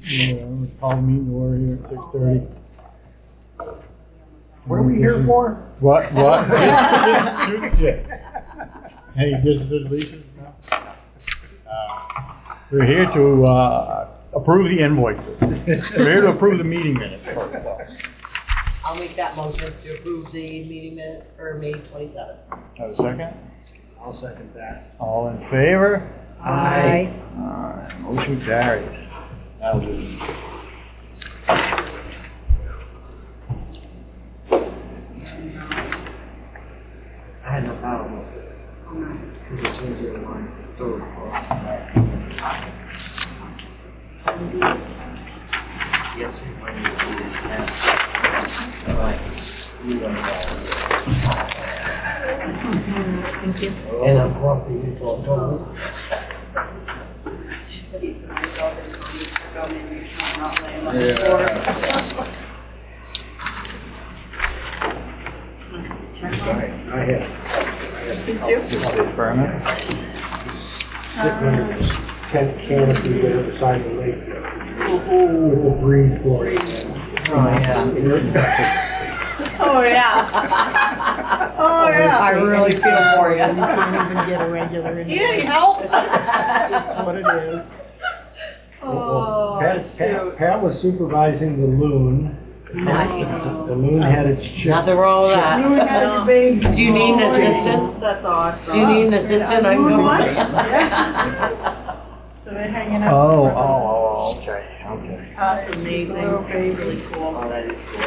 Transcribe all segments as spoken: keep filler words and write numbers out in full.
Yeah, call meeting order here at six thirty. What are we here for? What, what? Any business resolutions? No? Uh, We're here to, uh, approve the invoices. We're here to approve the meeting minutes first of all. I'll make that motion to approve the meeting minutes for May twenty-seventh. Have a second? I'll second that. All in favor? Aye. Alright, motion carries. Now we'll do. I had no problem with it. Because it's easier to line through. Yes, we might need to do this now. Right. You don't know. Thank you. And I'm grumpy, you told me. I had, I had Just the permit? stick under this tent canopy there beside the lake with the breeze blowing. Oh, yeah. Oh, yeah. Oh, yeah. I really feel for you. You can't even get a regular in. You need help? That's what it is. Oh, Pat, Pat, Pat was supervising the loon. Nice. The loon had its chip. Nothing wrong with that. You had your baby. Do you need an assistant? That's awesome. Do you need an assistant? I can go. So they're hanging out. Oh, oh, oh, okay, okay. That's amazing. Little baby. Really cool. Oh, that is cool.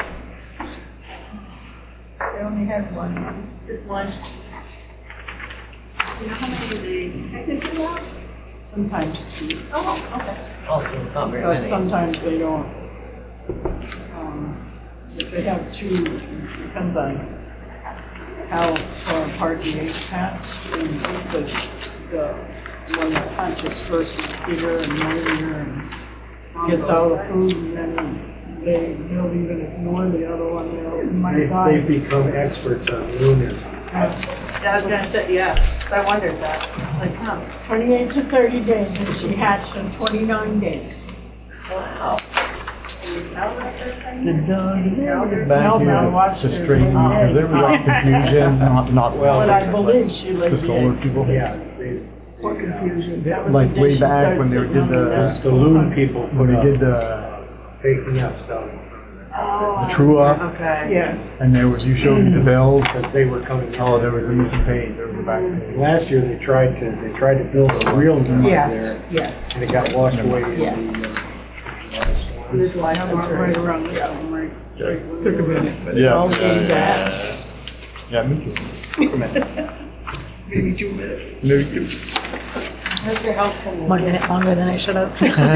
They only had one. Just one. You know how many they technically have? Sometimes two. Oh, okay. Oh, so it's not very But many. sometimes they don't. Um, if they have two, it depends on how far apart the eggs hatch. And the, the one that hatches first is bigger and mightier and gets all the food, and then they, they'll even ignore the other one. They'll, might They, die. they've become experts on loonism. Yeah, I was gonna say, yeah, I wondered that. Like, huh. twenty-eight to thirty days, and she hatched in twenty-nine days. Wow. Can you tell that they're saying? Did, uh, did they ever get back No, here no, watch to this. straighten, because there was a lot of confusion, not, not well. But I believe she lived The solar in. people. Yeah, they, What confusion. That was Like the way day she back started when they sitting did on the- desk. the loon people When put they up, did the, uh, faking up stuff. Oh. the true up, Okay. Yeah. and there was, you showed me the bills, Because they were coming in. oh, there was a missing page, there was a back page. Last year, they tried to, they tried to build a real one Yes, there, yes. and it got washed away in Yeah. the, uh, This life is right around this one, right? Yeah. Took a minute, but Yeah, all yeah, came yeah, back. yeah. Yeah, me too. Took a minute. Maybe two minutes. Me too. How's your health coming? One minute longer than I should have.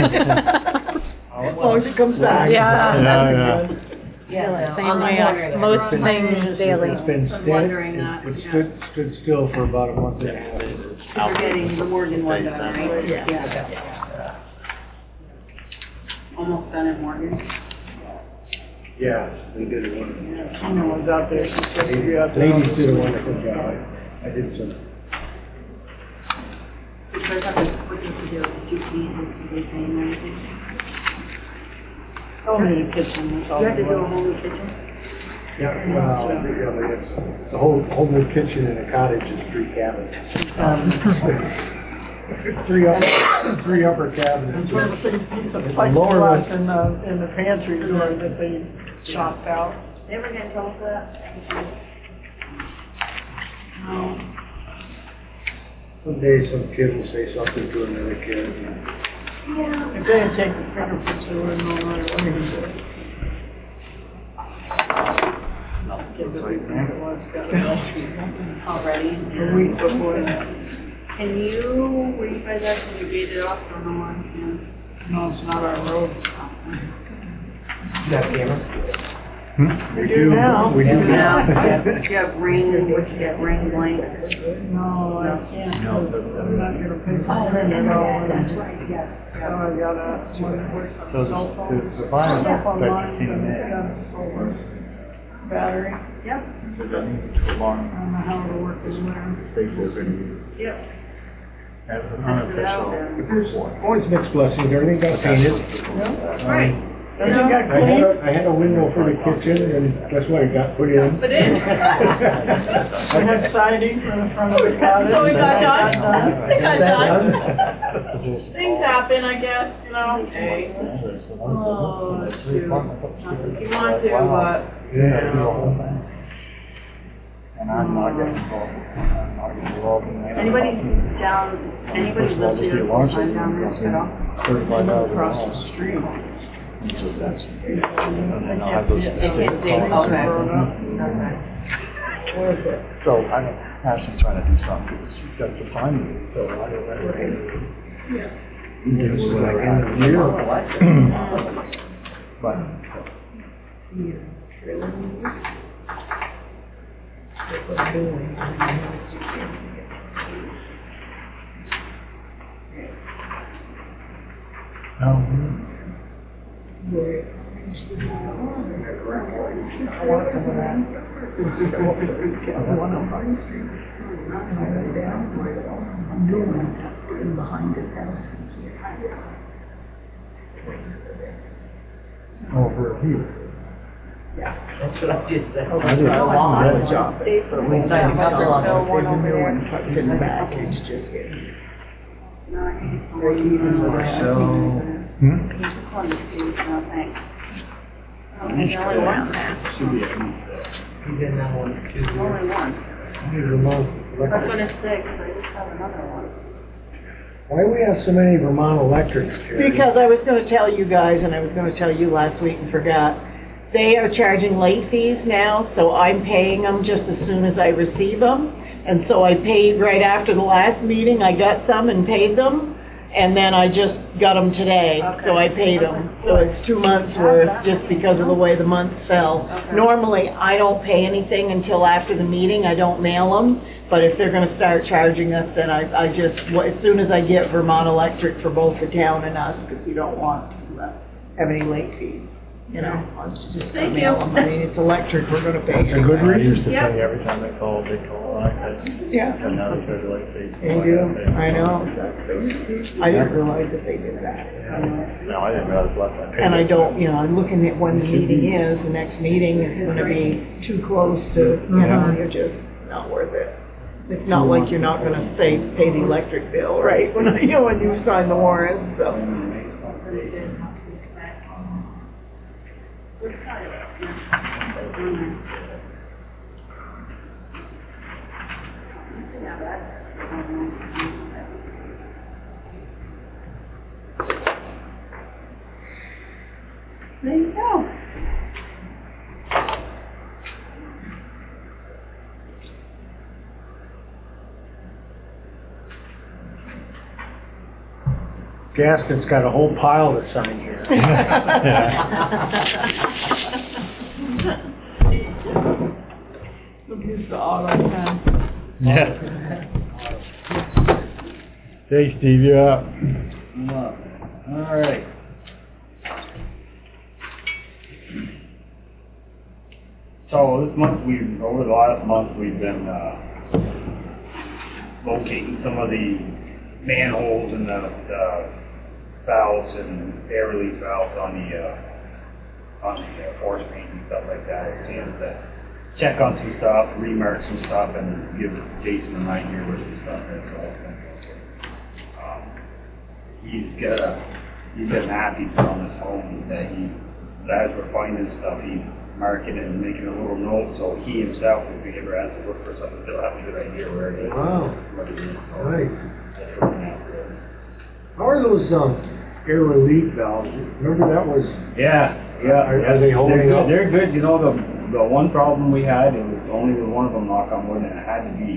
As long as it comes back. Yeah. Yeah, yeah. Yeah, no, Same I'm way, wondering. most things daily. It's been I'm steady, wondering that, it it yeah. stood, stood still for about a month and a half. We're getting the Morgan one done, right? Yeah. Almost done at Morgan. Yeah, they did a wonderful Yeah, job. Tina was out there, she said she'd be out there. Ladies did a wonderful job. I, I did some, You guys have to put this together, two keys and two days and everything. Only the kitchen, that's all. You have to it do a was. whole new kitchen? yeah, well, yeah, but it's, the whole, whole new kitchen in a cottage is three cabinets. Um, Three upper, three upper cabinets. It's one of the big piece of The lower plexiglass one- in the, in the pantry door that they chopped out. They ever get in trouble for that? No. Someday some kid will say something to another kid. and- Yeah. If they had taken a fingerprints, they wouldn't know right away who did it. Kid that we think it was got arrested Already? a week before that. Can you, were you guys actually gate it off or no one can? No, it's not our road. That camera? Hmm? We do now. We do now. Now, do you have ring, would you get ring blank? No, I can't, No. I'm not gonna pay for print at all. So I got a, one, So cell the, phone. the, the final Cell phone that line, came and in, it's got a solar battery. Yep, so that means it's too long, I don't know how it'll work this winter. space is gonna use. yep. as an Test it out. unofficial. There's always mixed blessings, everything got painted. Right. Everything got I had clean? a, I had a window for the kitchen, and guess what, it got put in. Put in. I had siding for the front of the cottage. So we got That done. We got done. done. Things happen, I guess, you know. Hey. Oh, shoot. You want to, but. Yeah. And I'm not getting involved, I'm not getting involved in that. Anybody down, anybody lives here full time down there at all? Thirty-five thousand Across dollars. the street. So that's, and then I'll have those. It gets big, okay. Okay. Where is it? So I'm actually trying to do something, she's got to find me, so I don't know. It was like end of the year. But, um, I want some of that. This is what we get, the one on Vine Street. And I went down, I'm doing that, in behind his house. over here. That's what I just said. I did a lot of job. But we tried to cover There's all one of over it. there, tucked in the back, it's just getting. No, I think it's Or even with So, that. hmm? on the street, no thanks. Oh, He's there's only one? Should be a, He's in that one too. Only one. Here's Vermont That's Electric. when it's six, I just have another one. Why do we have so many Vermont Electrics, Jerry? Because I was gonna tell you guys, and I was gonna tell you last week and forgot, they are charging late fees now, so I'm paying them just as soon as I receive them. And so I paid right after the last meeting, I got some and paid them, and then I just got them today, so I paid them. So it's two months worth, just because of the way the months fell. Normally, I don't pay anything until after the meeting, I don't mail them, but if they're gonna start charging us, then I, I just, as soon as I get Vermont Electric for both the town and us, because we don't want to uh, have any late fees, you know, I'll just Thank mail you. them. I mean, it's electric, we're gonna pay. That's a good I reason. used to Yep. pay every time they called, they called, I said, Yeah. and now they charge like they. They do, I know. I didn't realize that they did that. No, I didn't realize what that. And I don't, you know, I'm looking at when the meeting is, the next meeting is gonna be too close to, you know, you're just not worth it. It's not like you're not gonna say, pay the electric bill, right, when, you know, when you sign the warrant, so. There you go. Gaston's got a whole pile to sign here. Look, he's the auto pen. Yeah. Hey, Steve, you're up. All right. So this month, we over the last month, we've been uh, locating some of the manholes and the, the valves and air release valves on the uh, on the uh, force main and stuff like that. And to check on some stuff, remark some stuff, and give Jason an idea where some stuff is. So, um, he's got a, he's been happy from his home that he, as we're finding stuff, he's marking it and making a little note, so he himself, if he ever has to look for something, he'll have a good idea where it is. Wow. What it is. So Right. that's working out good. How are those, um, air relief valves? Remember that was, Yeah, yeah. Are- yeah. are they holding They're good. up? They're good, you know, the, the one problem we had, it was only the one of them, knock on wood, and it had to be,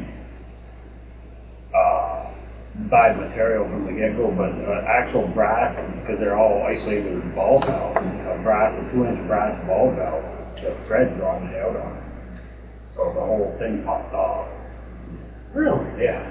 uh, bad material from the get-go, but uh, actual brass, because they're all isolated with ball valves, a brass, a two-inch brass ball valve, the thread rotted out on it. So the whole thing popped off. really? Yeah.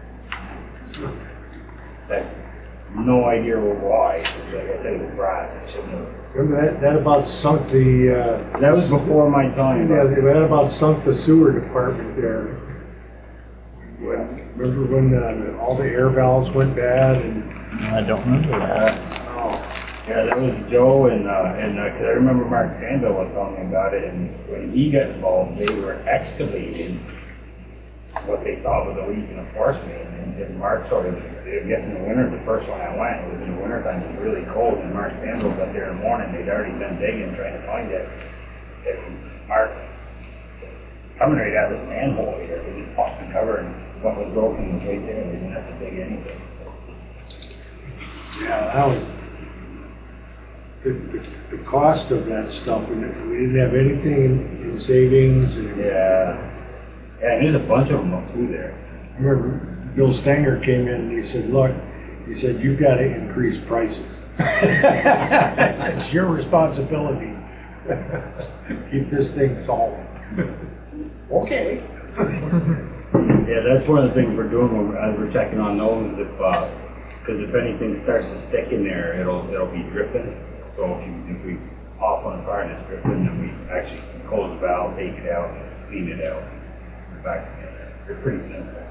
Like, no idea why, 'cause like I said, it was brass, it shouldn't have. Remember that, that about sunk the, uh, That was before my time. yeah, that about sunk the sewer department there. Remember when, uh, all the air valves went bad and, I don't remember that. Oh, yeah, that was Joe and, uh, and, uh 'cause I remember Mark Sandville was telling me about it, and when he got involved, they were excavating what they thought was a leak in a force main, and, and Mark sort of, I guess in the winter, the first one I went, it was in the winter time, it was really cold, and Mark Sandville got there in the morning, they'd already been digging, trying to find it. And Mark, coming right out of this manhole here, they just popped the cover, and what was broken was right there, they didn't have to dig anything. yeah, that was, the, the, the cost of that stuff, and we didn't have anything in, in savings and. Yeah. Yeah, and there's a bunch of them up through there. I remember Bill Stanger came in and he said, look, he said, you've got to increase prices. It's your responsibility. Keep this thing solid. Okay. Yeah, that's one of the things we're doing when we're, as we're checking on those, if, uh, cause if anything starts to stick in there, it'll, it'll be dripping. So if you, if we off on fire and it's dripping, then we actually close the valve, take it out, clean it out, back together. They're pretty simple.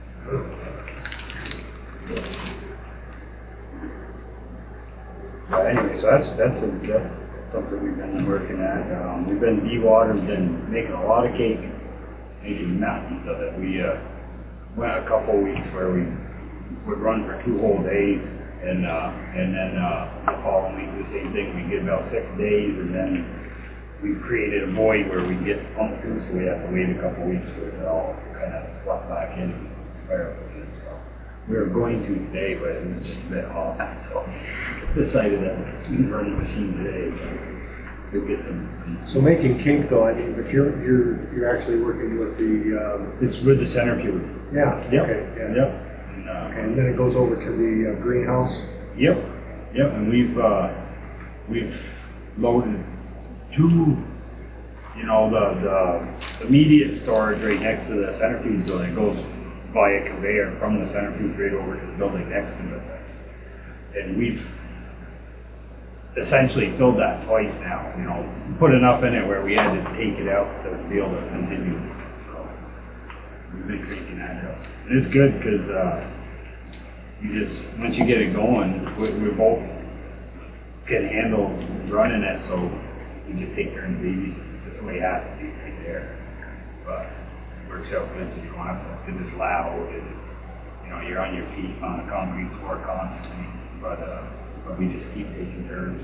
But anyway, so that's, that's, a, that's something we've been working at. Um, we've been dewatering, been making a lot of cake, making mountains of it. We, uh, went a couple of weeks where we would run for two whole days, and, uh, and then, uh, the following week, the same thing. We get about six days, and then we created a void where we get pumped through, so we have to wait a couple of weeks for it to all kind of slot back in and fire up again. So we were going to today, but it was just a bit hot, so decided that we run the machine today. So we'll get some. So making cake though, I mean, but you're, you're, you're actually working with the, um. It's with the centrifuge. Yeah, Yep. okay, yeah. Yep. And, uh, Okay, and then it goes over to the uh, greenhouse? Yep. Yep. And we've uh, we've loaded two, you know, the the immediate storage right next to the centrifuge building. It goes via conveyor from the centrifuge right over to the building next to it. And we've essentially filled that twice now. You know, put enough in it where we had to take it out to be able to continue. So we've been cranking that out. And it's good because uh, you just once you get it going, we, we both can handle running it. So we just take turns babies. That's the way it has to be right there. But it works out good so you don't have to, because it's loud and you know you're on your feet on a concrete floor constantly. But uh, but we just keep taking turns.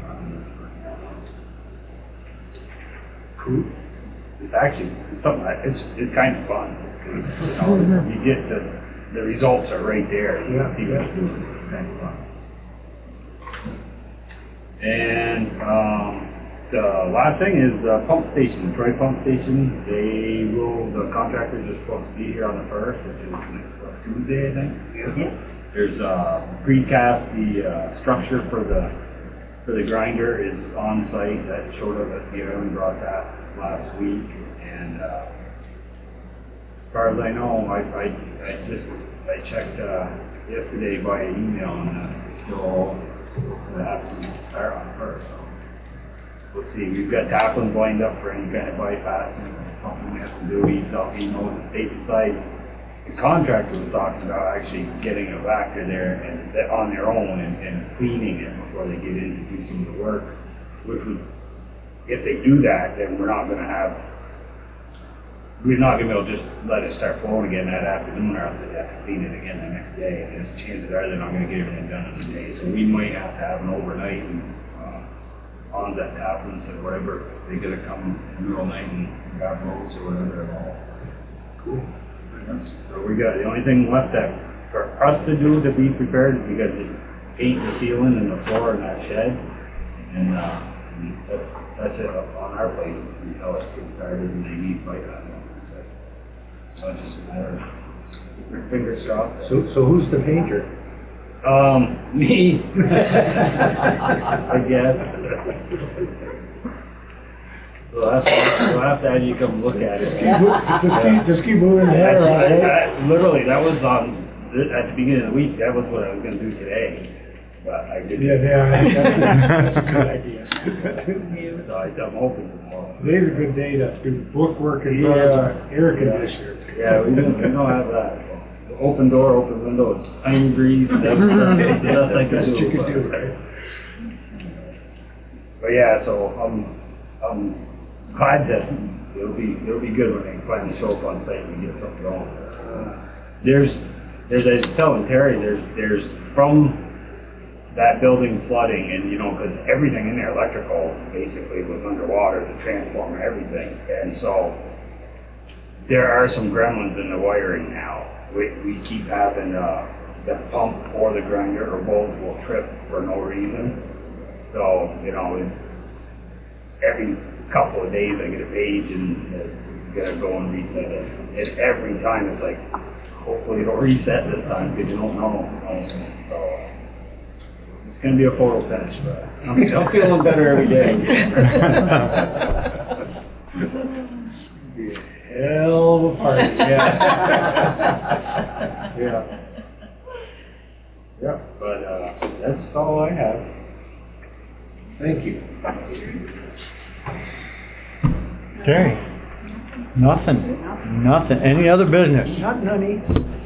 Cool. It's actually it's something that, it's it's kind of fun. You know, you get the the results are right there. You Yeah, see yeah. what it's doing. It's kind of fun. And um, the last thing is the pump station, Troy Pump Station. They will. The contractors are supposed to be here on the first, which is next what, Tuesday, I think. Yeah. There's uh, precast. The uh, structure for the for the grinder is on site. That showed up at the Island broadcast last week, and uh, as far as I know, I I, I just I checked uh, yesterday by email, and uh, still all have to start on first. So we'll see. We've got taplins lined up for any kind of bypass and something we have to do. He thought he knows the state side. The contractor was talking about actually getting a vector there and on their own and, and cleaning it before they get in to do some of the work. Which would, if they do that, then we're not going to have, we're not going to be able to just let it start flowing again that afternoon, or else they have to clean it again the next day. And chances are they're not going to get everything done in a day. So we might have to have an overnight and uh, on that taplins or whatever. They got to come in the middle of the night and grab roads or whatever at all. Cool. So we got, the only thing left that for us to do to be prepared is we got to paint the ceiling and the floor in that shed, and uh, that's, that's it on our plate until it's get started and they need fight on it. So it's just a matter of fingers crossed. So, so who's the painter? Um, me. I guess. We'll have, to, we'll have to have you come look at it. Keep mo- Just keep, just keep moving the hair around, I- eh? I- Literally, that was on, th- at the beginning of the week, that was what I was gonna do today, but I didn't. Yeah, yeah, that's a good idea. So I, I'm hoping tomorrow. Today's a good day to do bookwork and Yeah. air conditioner. Yeah, we don't, we don't have that. Open door, open window, it's tiny breeze, that's, that's the best I can Best do. you could do, right? But yeah, so I'm, I'm glad that it'll be, it'll be good when they finally show up on site and get something going. There's, there's, I was telling Terry, there's, there's from that building flooding and, you know, cause everything in there, electrical, basically was underwater, the transformer, everything. And so there are some gremlins in the wiring now. We, we keep having, uh, the pump or the grinder or both will trip for no reason. So, you know, it's every couple of days I get a page and uh, gotta go and reset it. And every time it's like, hopefully it'll reset this time because you don't know. So, it's gonna be a photo finish, but I'm, I'm feeling better every day. Hell of a party, yeah. Yeah. Yeah, but, uh, that's all I have. Thank you. Okay. Nothing, nothing. Any other business? Not none.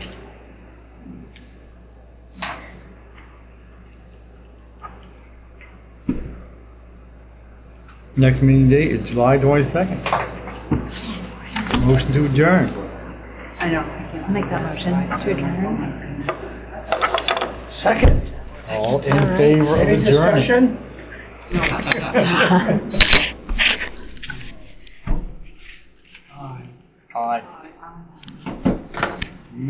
Next meeting date is July twenty-second. Motion to adjourn. I know. I'll make that motion to adjourn. Second. All in All right. favor of Any adjourning? discussion? Aye.